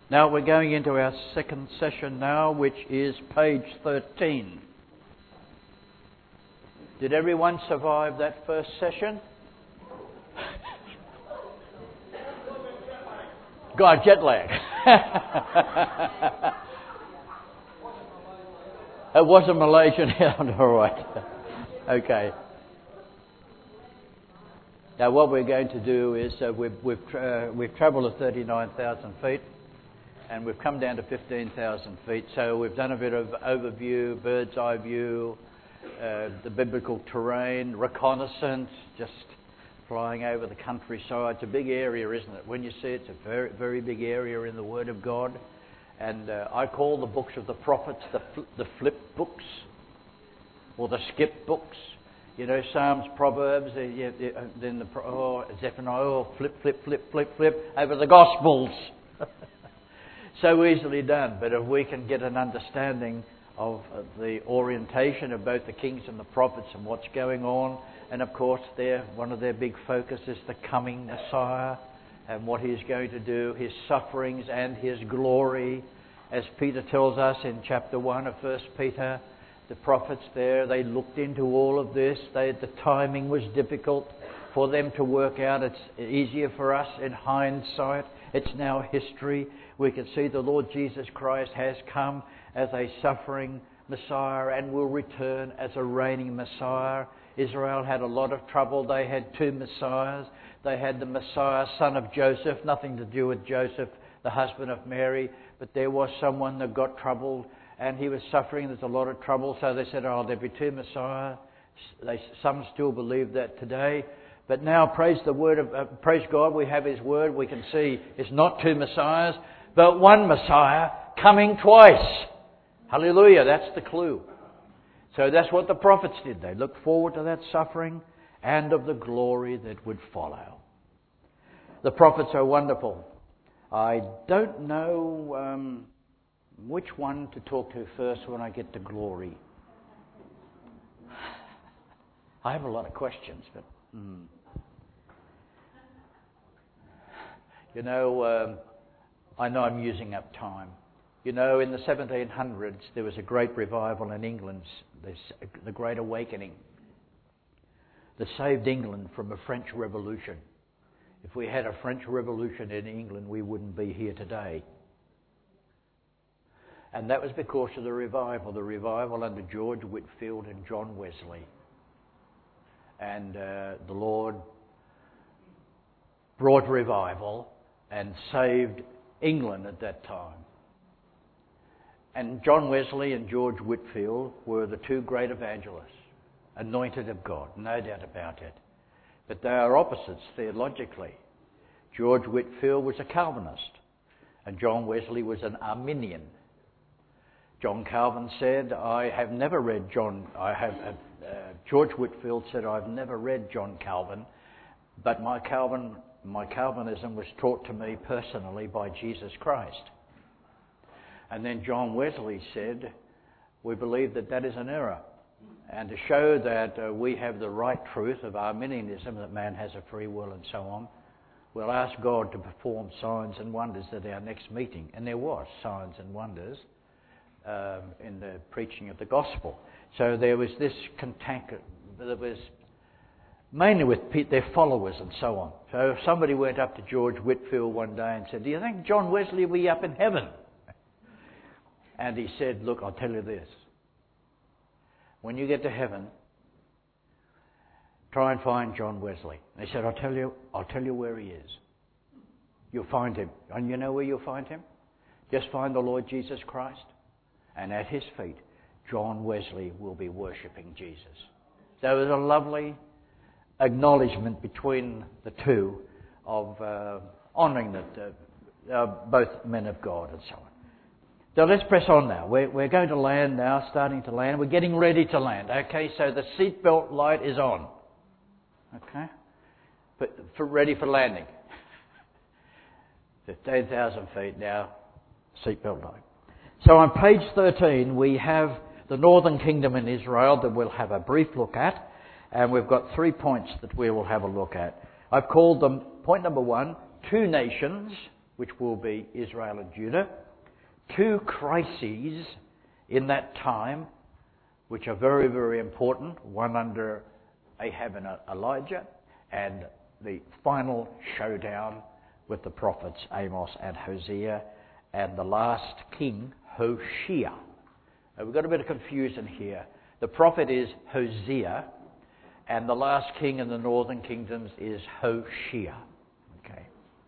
Now we're going into our second session now, which is page 13. Did everyone survive that first session? God, jet lag. It was a Malaysian. All right. Okay. Now what we're going to do is we've travelled to 39,000 feet. And we've come down to 15,000 feet. So we've done a bit of overview, bird's eye view, the biblical terrain, reconnaissance, just flying over the countryside. It's a big area, isn't it? When you see it, it's a very, very big area in the Word of God. And I call the books of the prophets the flip books, or the skip books. You know, Psalms, Proverbs, then Zephaniah, flip, flip, flip, flip, flip, over the Gospels. So easily done, but if we can get an understanding of the orientation of both the kings and the prophets and what's going on, and of course one of their big focus is the coming Messiah and what he's going to do, his sufferings and his glory. As Peter tells us in chapter 1 of 1 Peter, the prophets there, they looked into all of this. The timing was difficult for them to work out. It's easier for us in hindsight. It's now history. We can see the Lord Jesus Christ has come as a suffering Messiah and will return as a reigning Messiah. Israel had a lot of trouble. They had two Messiahs. They had the Messiah, son of Joseph, nothing to do with Joseph, the husband of Mary, but there was someone that got troubled and he was suffering. There's a lot of trouble, so they said, there'll be two Messiahs. Some still believe that today. But now, praise God, we have His Word. We can see it's not two Messiahs, but one Messiah coming twice. Hallelujah, that's the clue. So that's what the prophets did. They looked forward to that suffering and of the glory that would follow. The prophets are wonderful. I don't know which one to talk to first when I get to glory. I have a lot of questions, but... You know, I know I'm using up time. You know, in the 1700s, there was a great revival in England, the Great Awakening, that saved England from a French Revolution. If we had a French Revolution in England, we wouldn't be here today. And that was because of the revival under George Whitefield and John Wesley. And the Lord brought revival and saved England at that time. And John Wesley and George Whitefield were the two great evangelists, anointed of God, no doubt about it. But they are opposites theologically. George Whitefield was a Calvinist, and John Wesley was an Arminian. John Calvin said, George Whitefield said, I've never read John Calvin, but my Calvinism was taught to me personally by Jesus Christ. And then John Wesley said, we believe that is an error. And to show that we have the right truth of Arminianism, that man has a free will and so on, we'll ask God to perform signs and wonders at our next meeting. And there was signs and wonders in the preaching of the gospel. So there was this contact that was mainly with their followers and so on. So if somebody went up to George Whitefield one day and said, do you think John Wesley will be up in heaven? And he said, look, I'll tell you this. When you get to heaven, try and find John Wesley. And he said, I'll tell you where he is. You'll find him. And you know where you'll find him? Just find the Lord Jesus Christ. And at his feet, John Wesley will be worshipping Jesus. So it was a lovely acknowledgement between the two of honouring that both men of God and so on. So let's press on now. We're going to land now, starting to land. We're getting ready to land. Okay, so the seatbelt light is on. Okay, but ready for landing. 15,000 feet now, seatbelt light. So on page 13 we have the Northern Kingdom in Israel that we'll have a brief look at. And we've got 3 points that we will have a look at. I've called them, point number 1, two nations. which will be Israel and Judah. Two crises in that time, which are very, very important. One under Ahab and Elijah, and the final showdown with the prophets Amos and Hosea, and the last king, Hoshea. Now, we've got a bit of confusion here. The prophet is Hosea, and the last king in the northern kingdoms is Hoshea. Okay.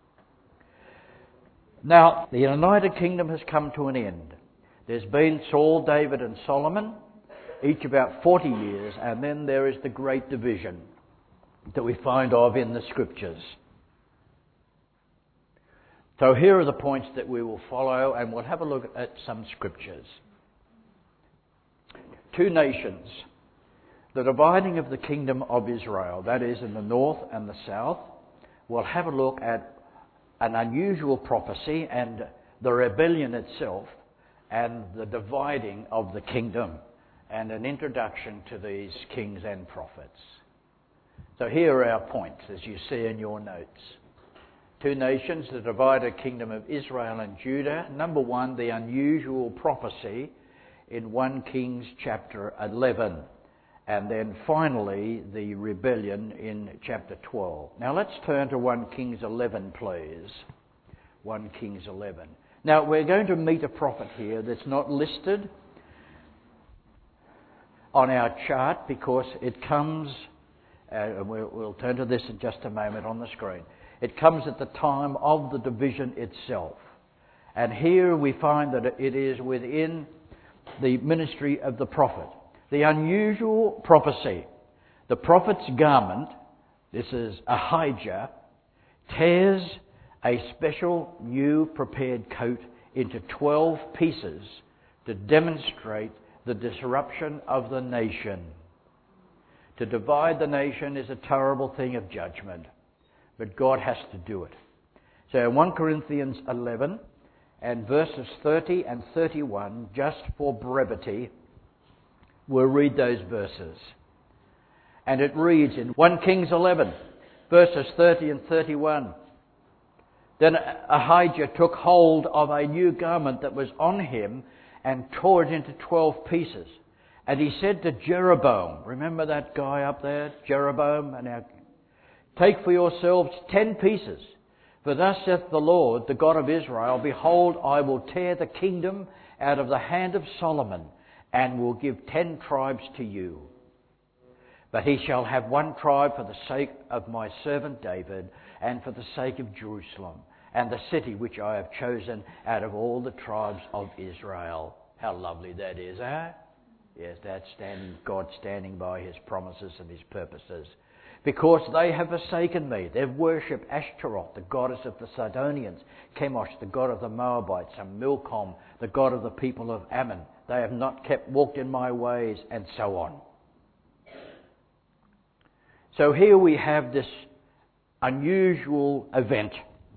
Now, the United Kingdom has come to an end. There's been Saul, David and Solomon, each about 40 years, and then there is the great division that we find of in the Scriptures. So here are the points that we will follow, and we'll have a look at some Scriptures. Two nations. The dividing of the kingdom of Israel, that is in the north and the south. We'll have a look at an unusual prophecy and the rebellion itself and the dividing of the kingdom, and an introduction to these kings and prophets. So here are our points, as you see in your notes. Two nations, the divided kingdom of Israel and Judah. Number one, the unusual prophecy in 1 Kings chapter 11. And then finally, the rebellion in chapter 12. Now let's turn to 1 Kings 11, please. 1 Kings 11. Now we're going to meet a prophet here that's not listed on our chart because it comes, we'll turn to this in just a moment on the screen. It comes at the time of the division itself. And here we find that it is within the ministry of the prophet. The unusual prophecy. The prophet's garment, this is Ahijah, tears a special new prepared coat into 12 pieces to demonstrate the disruption of the nation. To divide the nation is a terrible thing of judgment, but God has to do it. So in 1 Corinthians 11 and verses 30 and 31, just for brevity, we'll read those verses. And it reads in 1 Kings 11, verses 30 and 31. Then Ahijah took hold of a new garment that was on him and tore it into 12 pieces. And he said to Jeroboam, remember that guy up there, Jeroboam? Take for yourselves 10 pieces. For thus saith the Lord, the God of Israel, behold, I will tear the kingdom out of the hand of Solomon, and will give 10 tribes to you. But he shall have 1 tribe for the sake of my servant David, and for the sake of Jerusalem, and the city which I have chosen out of all the tribes of Israel. How lovely that is, eh? Yes, that's God standing by his promises and his purposes. Because they have forsaken me. They've worshipped Ashtaroth, the goddess of the Sidonians, Chemosh, the god of the Moabites, and Milcom, the god of the people of Ammon. They have not walked in my ways, and so on. So here we have this unusual event.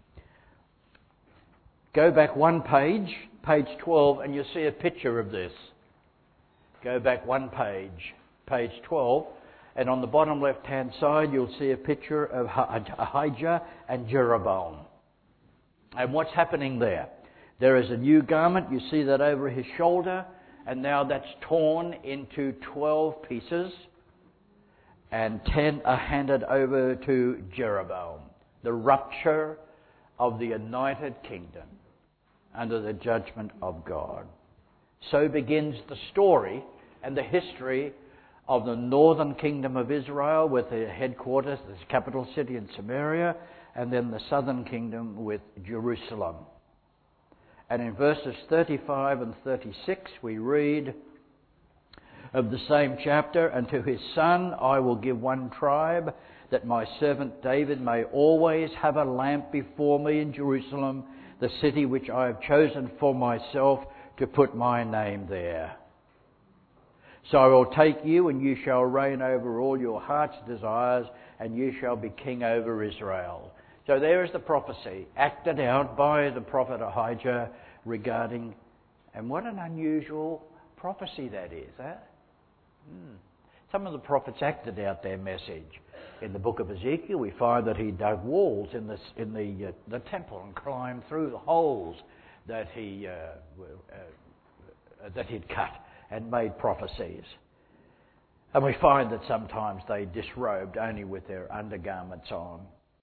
Go back one page, page 12, and you'll see a picture of this. Go back one page, page 12, and on the bottom left-hand side you'll see a picture of Ahijah and Jeroboam. And what's happening there? There is a new garment, you see that over his shoulder, and now that's torn into 12 pieces, and 10 are handed over to Jeroboam. The rupture of the United Kingdom under the judgment of God. So begins the story and the history of the northern kingdom of Israel with their headquarters, the capital city in Samaria, and then the southern kingdom with Jerusalem. And in verses 35 and 36 we read of the same chapter, and to his son I will give 1 tribe, that my servant David may always have a lamp before me in Jerusalem, the city which I have chosen for myself to put my name there. So I will take you, and you shall reign over all your heart's desires, and you shall be king over Israel. So there is the prophecy, acted out by the prophet Ahijah regarding, and what an unusual prophecy that is, eh? Some of the prophets acted out their message. In the book of Ezekiel, we find that he dug walls in the temple and climbed through the holes that he'd cut and made prophecies. And we find that sometimes they disrobed only with their undergarments on.